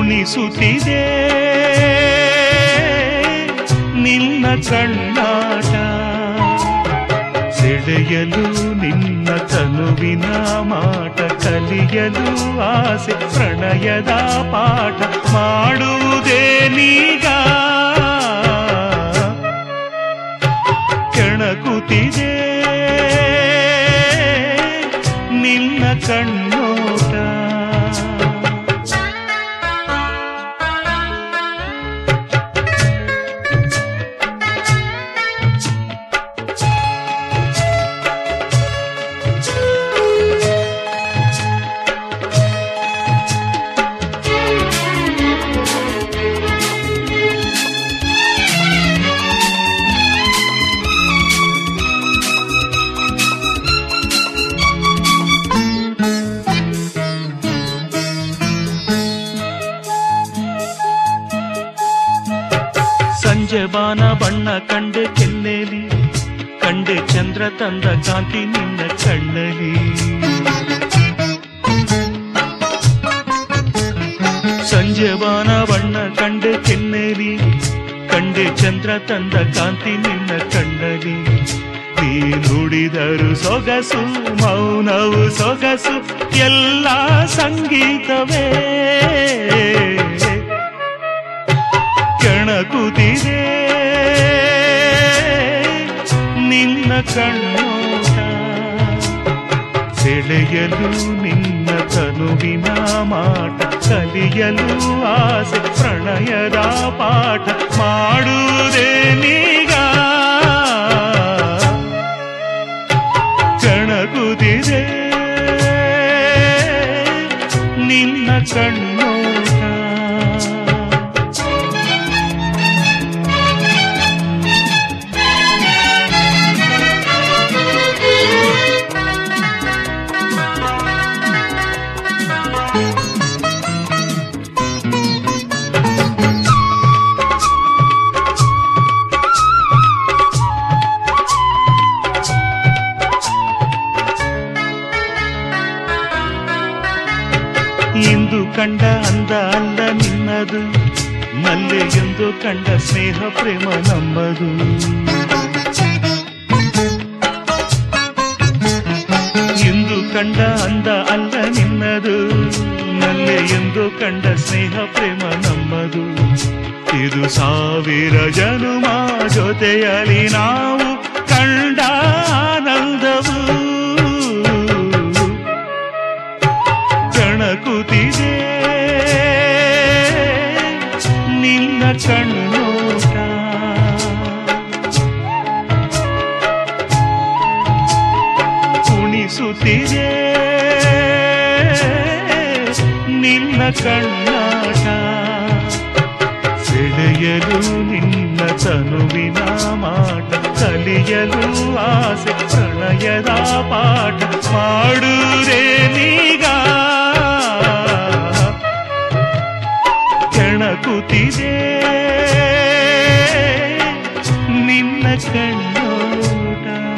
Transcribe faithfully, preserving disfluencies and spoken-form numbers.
ಕುಣಿಸುತ್ತಿದೆ ನಿನ್ನ ಕಣ್ಣಾಟ, ಸೆಳೆಯಲು ನಿನ್ನ ತನುವಿನ ಮಾಟ, ಕಲಿಯಲು ಆಸೆ ಪ್ರಣಯದ ಪಾಠ ಮಾಡುವುದೇನೀಗ. ಕೆಣಕುತ್ತಿದೆ ನಿನ್ನ ಕಣ್ಣೋಟ. ಸಂಜೆ ಬಾನ ಬಣ್ಣ ಕಂಡೆ ಕೆನ್ನೆಲಿ, ಕಂಡೆ ಚಂದ್ರ ತಂದ ಕಾಂತಿ ನಿನ್ನ ಕಣ್ಣಲಿ. ಸಂಜೆ ಬಾನ ಬಣ್ಣ ಕಂಡೆ ಕೆನ್ನೆಲಿ, ಕಂಡೆ ಚಂದ್ರ ತಂದ ಕಾಂತಿ ನಿನ್ನ ಕಣ್ಣಲಿ. ನೀ ನುಡಿದರು ಸೊಗಸು ಮೌನವು ಸೊಗಸು ಎಲ್ಲ ಸಂಗೀತವೇ. ಕೆಣಕುತ್ತಿದೆ ನಿನ್ನ ಕಣ್ಣೋಟ, ಸೆಳೆಯಲು ನಿನ್ನ ತನುವಿನ ಮಾಟ, ಕಲಿಯಲು ಆಸೆ ಪ್ರಣಯದ ಪಾಠ ಮಾಡುವುದೇನೀಗ. ಕೆಣಕುತ್ತಿದೆ ನಿನ್ನ ಕಣ್ಣೋಟ. ಇಂದು ಕಂಡ ಅಂದ ಅಲ್ಲ ನಿನ್ನದು, ಮಲ್ಲೆ ಎಂದು ಕಂಡ ಸ್ನೇಹ ಪ್ರೇಮ ನಮ್ಮದು. ಇಂದು ಕಂಡ ಅಂದ ಅಲ್ಲ ನಿನ್ನದು, ಮಲ್ಲೆ ಎಂದು ಕಂಡ ಸ್ನೇಹ ಪ್ರೇಮ ನಮ್ಮದು. ಇದು ಸಾವಿರ ಜನುಮ ಜೊತೆಯಲಿ ನಾವು ಕಂಡ ಆನಂದವು. ಕೆಣಕುತ್ತಿದೆ ನಿನ್ನ ಕಣ್ಣೋಟ, ಕುಣಿಸುತ್ತಿದೆ ನಿನ್ನ ಕಣ್ಣಾಟ, ಸೆಳೆಯಲು ನಿನ್ನ ತನುವಿನ ಮಾಟ, ಕಲಿಯಲು ಆಸೆ ಪ್ರಣಯದ ಪಾಠ ಮಾಡುವುದೇನೀಗ. ಕೆಣಕುತ್ತಿದೆ ನಿನ್ನ ಕಣ್ಣೋಟ.